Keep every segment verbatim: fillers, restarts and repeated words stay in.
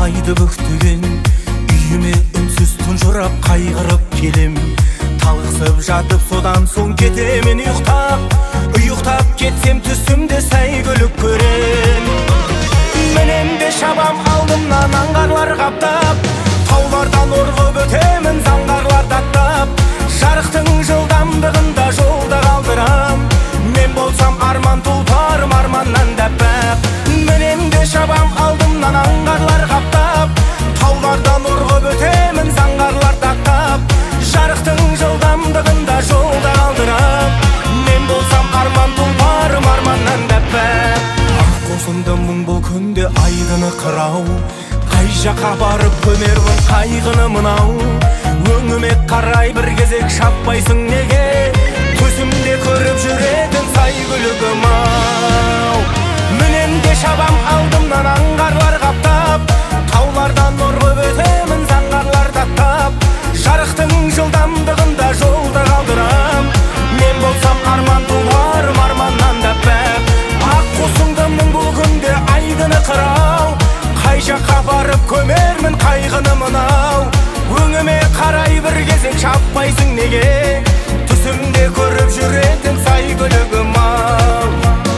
айды бүктеген үйіме үнсіз тұнжырап қайғырып келем. Талықсып жатып содан соң кетемен ұйықтап, ұйықтап кетсем түсімде сәйгүлік көрем. Менен де шабам алдымнан аңғарлар қаптап, таулардан орғып өтемін заңғарлар даттап. Жарықтың жылдамдығында жолда қалдырам, мен болсам арман тұлпарым арманнан дәппәп. Менен де шабам алдымнан аңғарлар қаптап, таулардан орғып өтемін заңғарлар даттап. Жарықтың жылдамдығында жолда қалдырам, мен болсам арман тұлпарым арманнан дәппәп. Ақ қосынды мұң бұл күнде айдыны қырау, қай жаққа барып көмермін қайғыны мынау. Өңіме қарай бір кезек шаппайсың неге, төсімде көріп жүретін сәйгүлігім ау. Менен де шабам алдымнан аңғарлар қаптап, таулардан орғып өтемін заңғарлар даттап. Жарықтың жылдамдығында жолда қалдырам, мен болсам арман тұлпарым арманнан дәппәп. Ақ қосынды мұң бұл күнде айдыны қырау, қай жаққа барып көмермін қайғыны мынау. Өңіме қарай бір кезек шаппайсың неге, түсімде көріп жүретін сәйгүлігім ау.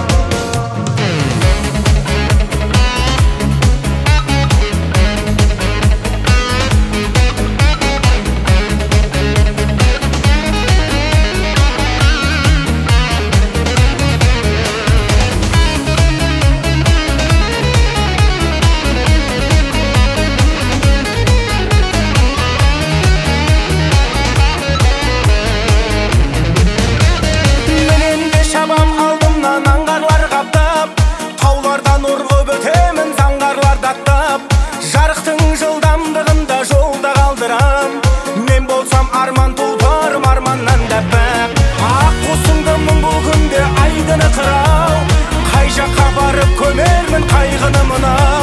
Жарықтың жылдамдығында жолда қалдырам, мен болсам арман тұлпарым арманнан дәппәп. Ақ қосынды мұң бұл күнде айдыны қырау, қай жаққа барып көмермін қайғыны мынау.